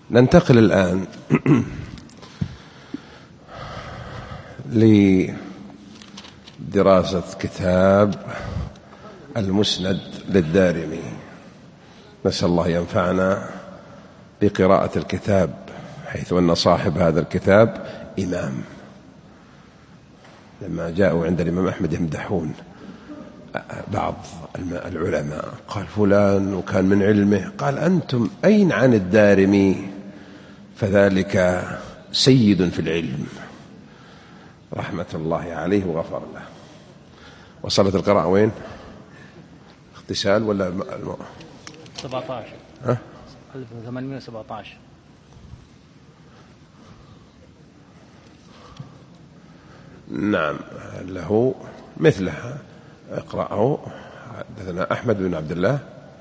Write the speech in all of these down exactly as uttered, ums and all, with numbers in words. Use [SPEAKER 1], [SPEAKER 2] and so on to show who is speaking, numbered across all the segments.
[SPEAKER 1] ننتقل الآن لدراسة كتاب المسند للدارمي. نسأل الله ينفعنا بقراءة الكتاب، حيث أن صاحب هذا الكتاب إمام. لما جاءوا عند الإمام أحمد يمدحون بعض العلماء، قال فلان وكان من علمه، قال أنتم أين عن الدارمي؟ فذلك سيد في العلم رحمة الله عليه وغفر له. وصلت القراءة وين؟ اغتسال ولا الم...
[SPEAKER 2] سبعة عشر
[SPEAKER 1] ها؟
[SPEAKER 2] ألف وثمانمائة وسبعة عشر.
[SPEAKER 1] نعم له مثلها، اقرأه. حدثنا أحمد بن عبد الله،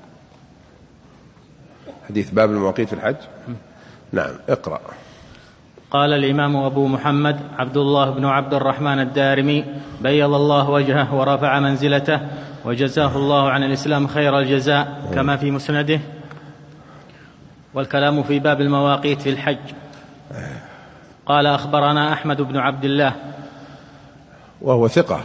[SPEAKER 1] حديث باب المواقيت في الحج. نعم اقرأ.
[SPEAKER 2] قال الإمام أبو محمد عبد الله بن عبد الرحمن الدارمي بيض الله وجهه ورفع منزلته وجزاه الله عن الإسلام خير الجزاء كما في مسنده. والكلام في باب المواقيت في الحج. قال أخبرنا أحمد بن عبد الله
[SPEAKER 1] وهو ثقة.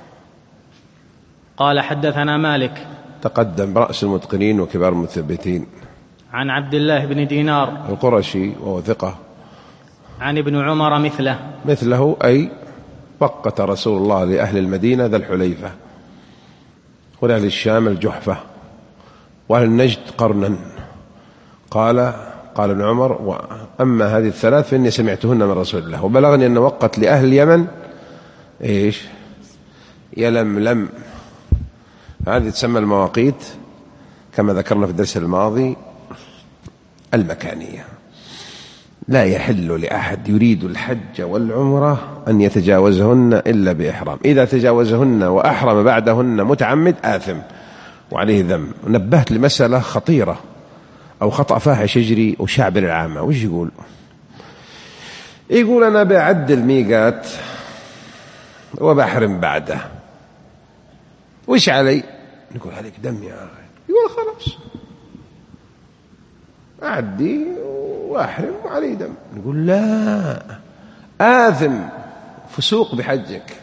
[SPEAKER 2] قال حدثنا مالك
[SPEAKER 1] تقدم رأس المتقنين وكبار المثبتين،
[SPEAKER 2] عن عبد الله بن دينار
[SPEAKER 1] القرشي وهو ثقة،
[SPEAKER 2] عن ابن عمر مثله
[SPEAKER 1] مثله أي وقت رسول الله لأهل المدينة ذا الحليفة، ولأهل الشام الجحفة، وأهل النجد قرنا. قال قال ابن عمر: وأما هذه الثلاث فإني سمعتهن من رسول الله، وبلغني أن وقت لأهل اليمن إيش؟ يلملم. هذه تسمى المواقيت كما ذكرنا في الدرس الماضي المكانية. لا يحل لأحد يريد الحج والعمرة أن يتجاوزهن إلا بإحرام. إذا تجاوزهن وأحرم بعدهن متعمد آثم وعليه ذنب. نبهت لمسألة خطيرة أو خطأ فاحش يجري وشعب العامة. وش يقول؟ يقول أنا بعدل ميقات وبحرم بعده، وش علي؟ نقول عليك دم يا أخي. يقول خلاص أعدي وأحرم وعلي دم. نقول لا، آثم، فسوق بحجك،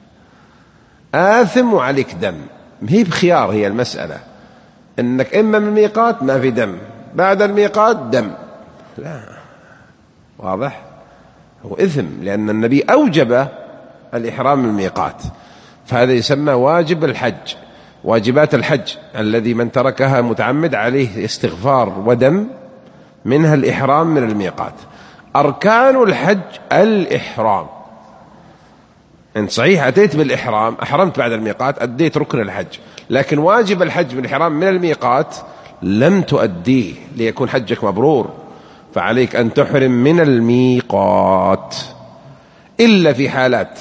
[SPEAKER 1] آثم وعليك دم. هي بخيار، هي المسألة إنك إما من الميقات ما في دم، بعد الميقات دم. لا، واضح؟ هو إثم، لأن النبي أوجب الإحرام من الميقات، فهذا يسمى واجب الحج، واجبات الحج الذي من تركها متعمد عليه استغفار ودم، منها الإحرام من الميقات. أركان الحج الإحرام. إن صحيح أتيت بالإحرام، أحرمت بعد الميقات، أديت ركن الحج، لكن واجب الحج من الإحرام من الميقات لم تؤديه ليكون حجك مبرور، فعليك أن تحرم من الميقات، إلا في حالات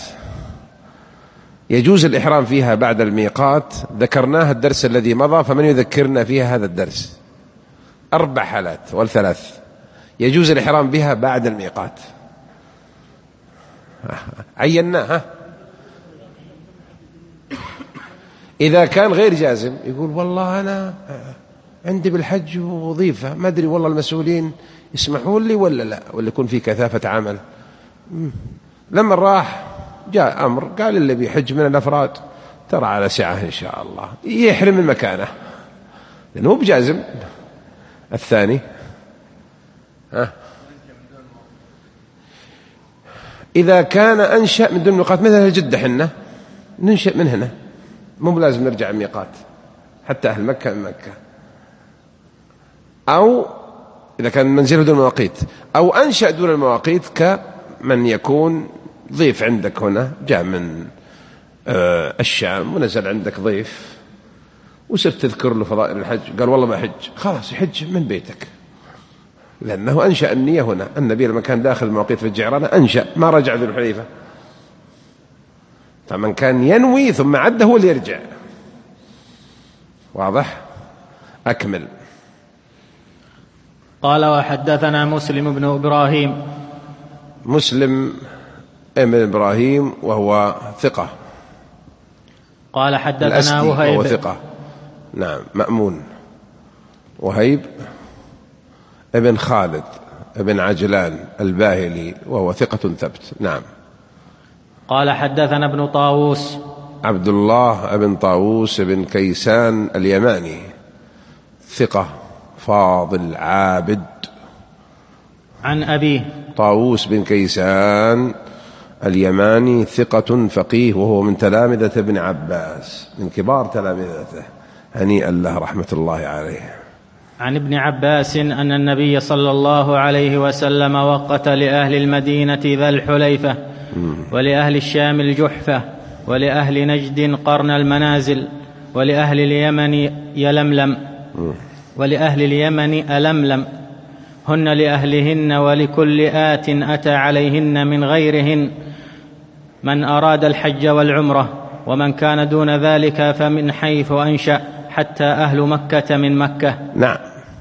[SPEAKER 1] يجوز الإحرام فيها بعد الميقات، ذكرناها الدرس الذي مضى، فمن يذكرنا فيها هذا الدرس؟ أربع حالات والثلاث يجوز الإحرام بها بعد الميقات، عيناها. إذا كان غير جازم يقول والله أنا عندي بالحج وظيفة، ما أدري والله المسؤولين يسمحون لي ولا لا، ولا يكون في كثافة عمل. لما راح جاء أمر قال اللي بيحج من الأفراد ترى على سعة إن شاء الله، يحرم من مكانه لأنه بجازم. الثاني ها، إذا كان أنشأ من دون ميقات، مثل جدة، حنا ننشأ من هنا، مو بلازم نرجع الميقات، حتى أهل مكة من مكة. أو إذا كان منزله دون مواقيت، أو أنشأ دون المواقيت كمن يكون ضيف عندك هنا، جاء من آه الشام ونزل عندك ضيف، وصرت تذكر له فضائل الحج، قال والله ما حج، خلاص يحج من بيتك، لأنه أنشأ النية هنا. النبي لما كان داخل المواقيت في الجعرانة أنشأ، ما رجع ذو الحليفة. فمن كان ينوي ثم عد هو اللي يرجع. واضح؟ أكمل.
[SPEAKER 2] قال وحدثنا مسلم بن إبراهيم.
[SPEAKER 1] مسلم ابن إبراهيم وهو ثقة.
[SPEAKER 2] قال حدثنا وهيب
[SPEAKER 1] وهو ثقة. نعم. مأمون. وهيب ابن خالد بن عجلان الباهلي وهو ثقة ثبت. نعم.
[SPEAKER 2] قال حدثنا ابن طاووس
[SPEAKER 1] عبد الله بن طاووس بن كيسان اليماني ثقة فاضل عابد.
[SPEAKER 2] عن أبيه
[SPEAKER 1] طاووس بن كيسان اليماني ثقة فقيه وهو من تلامذة ابن عباس، من كبار تلامذته، هنيئا له رحمة الله عليه.
[SPEAKER 2] عن ابن عباس أن النبي صلى الله عليه وسلم وقت لأهل المدينة ذا الحليفة ولأهل الشام الجحفة ولأهل نجد قرن المنازل ولأهل اليمن يلملم ولأهل اليمن ألملم، هن لأهلهن ولكل آت أتى عليهن من غيرهن، من أراد الحج والعمرة، ومن كان دون ذلك فمن حيث أنشأ، حتى أهل مكة من مكة.
[SPEAKER 1] نعم،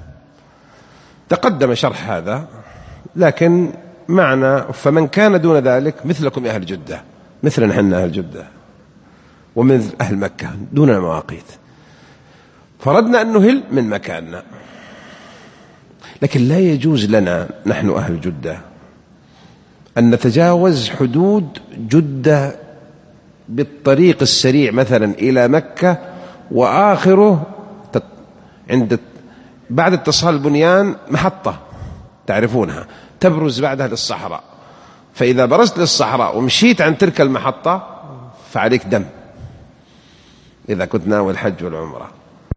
[SPEAKER 1] تقدم شرح هذا، لكن معنى فمن كان دون ذلك مثلكم أهل جدة، مثل نحن أهل جدة ومثل أهل مكة دون المواقيت، فردنا أن نهل من مكاننا، لكن لا يجوز لنا نحن أهل جدة أن نتجاوز حدود جدة بالطريق السريع مثلا إلى مكة، وآخره عند بعد اتصال البنيان محطة تعرفونها تبرز بعدها للصحراء، فإذا برزت للصحراء ومشيت عن تلك المحطة فعليك دم إذا كنت ناوي الحج والعمرة.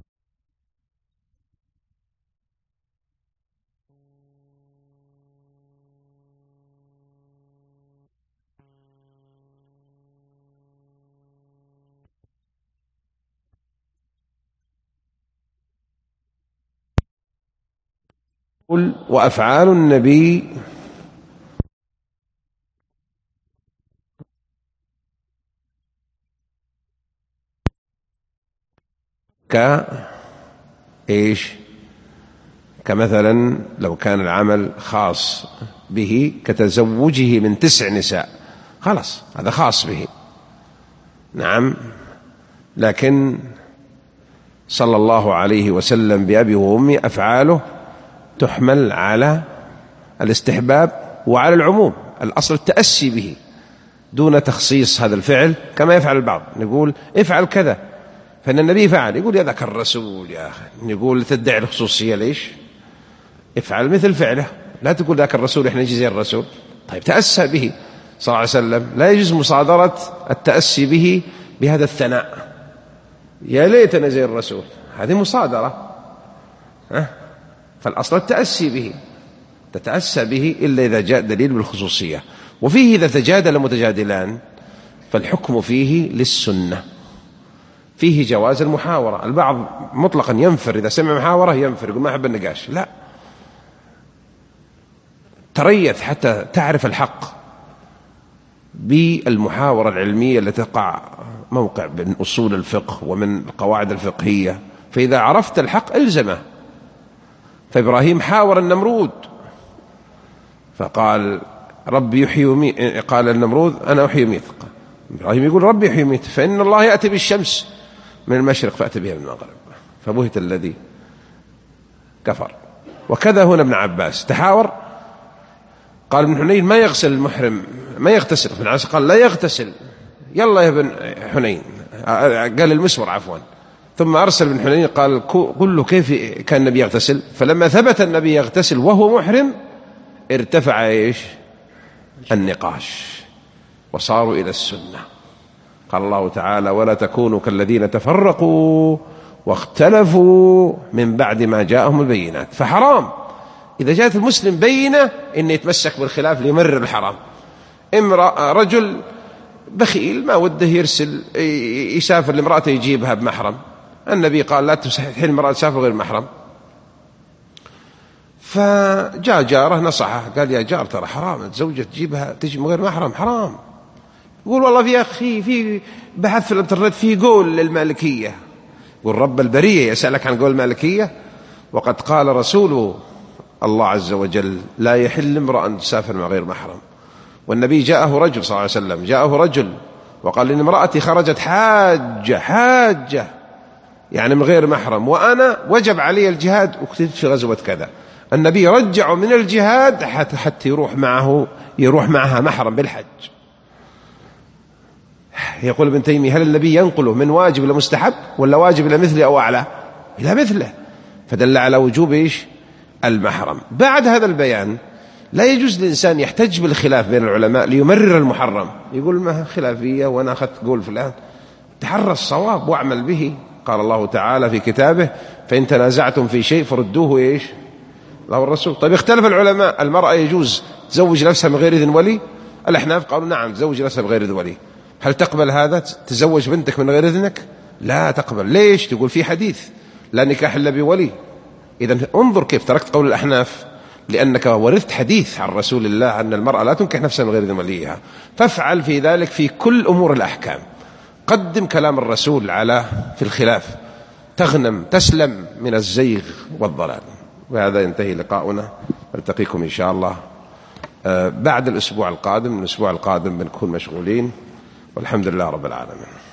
[SPEAKER 1] وأفعال النبي ك إيش كمثلا لو كان العمل خاص به كتزوجه من تسع نساء، خلاص هذا خاص به. نعم، لكن صلى الله عليه وسلم بأبي وأمي أفعاله تحمل على الاستحباب وعلى العموم، الأصل التأسي به دون تخصيص هذا الفعل كما يفعل البعض، نقول افعل كذا فإن النبي فعل، يقول يا ذاك الرسول يا أخي، نقول تدعي الخصوصية ليش؟ افعل مثل فعله، لا تقول ذاك الرسول احنا نجي زي الرسول. طيب تأسى به صلى الله عليه وسلم، لا يجوز مصادرة التأسي به بهذا الثناء، يا ليتنا زي الرسول، هذه مصادرة. ها؟ فالأصل التأسي به، تتأسى به إلا إذا جاء دليل بالخصوصية. وفيه إذا تجادل متجادلان فالحكم فيه للسنة، فيه جواز المحاورة. البعض مطلقا ينفر إذا سمع محاورة ينفر، يقول ما أحب النقاش، لا، تريث حتى تعرف الحق بالمحاورة العلمية التي تقع موقع من أصول الفقه ومن القواعد الفقهية، فإذا عرفت الحق الزمه. فإبراهيم حاور النمرود فقال ربي يحيي ويميت، قال النمرود أنا أحيي ويميت، إبراهيم يقول ربي يحيي ويميت، فإن الله يأتي بالشمس من المشرق فأتي بها من المغرب، فبهت الذي كفر. وكذا هنا ابن عباس تحاور، قال ابن حنين ما يغسل المحرم، ما يغتسل، ابن عباس قال لا يغتسل، يلا يا ابن حنين، قال المسور عفوا، ثم أرسل ابن حنين قال قل له كيف كان النبي يغتسل، فلما ثبت النبي يغتسل وهو محرم ارتفع إيش النقاش وصاروا إلى السنة. قال الله تعالى ولا تكونوا كالذين تفرقوا واختلفوا من بعد ما جاءهم البينات. فحرام إذا جاءت المسلم بينة إن يتمسك بالخلاف ليمرر الحرام. امرأة رجل بخيل ما وده يرسل يسافر لامرأته يجيبها بمحرم، النبي قال لا تستحيل المرأة تسافر غير محرم، فجاء جاره نصحه قال يا جار ترى حرام تزوجة تجيبها تجي من غير محرم حرام. يقول والله في أخي في بحث في الانترنت في قول للمالكية، يقول رب البرية يسألك عن قول المالكية وقد قال رسوله الله عز وجل لا يحل امرأ تسافر مع غير محرم. والنبي جاءه رجل صلى الله عليه وسلم جاءه رجل وقال إن امرأتي خرجت حاجة حاجة يعني من غير محرم، وأنا وجب علي الجهاد وكتبت في غزوة كذا، النبي رجعه من الجهاد حتى, حتى يروح معه يروح معها محرم بالحج. يقول ابن تيمية: هل النبي ينقله من واجب إلى مستحب ولا واجب إلى مثله أو أعلى؟ إلى مثله، فدل على وجوب إيش؟ المحرم. بعد هذا البيان لا يجوز للإنسان يحتج بالخلاف بين العلماء ليمرر المحرم، يقول ما خلافية وأنا أخذت قول فلان. تحرى الصواب واعمل به. قال الله تعالى في كتابه: فإن تنازعتم في شيء فردوه إيش؟ الله والرسول. طيب اختلف العلماء، المرأة يجوز تزوج نفسها من غير إذن ولي؟ الأحناف قالوا نعم تزوج نفسها بغير إذن ولي. هل تقبل هذا؟ تزوج بنتك من غير إذنك؟ لا تقبل. ليش؟ تقول في حديث لا نكاح إلا بولي. إذن انظر كيف تركت قول الأحناف، لأنك ورثت حديث عن رسول الله أن المرأة لا تنكح نفسها من غير إذن وليها. فافعل في ذلك في كل أمور الأحكام، قدم كلام الرسول على في الخلاف، تغنم تسلم من الزيغ والضلال. وهذا ينتهي لقاؤنا، نلتقيكم إن شاء الله بعد الأسبوع القادم. الأسبوع القادم بنكون مشغولين، والحمد لله رب العالمين.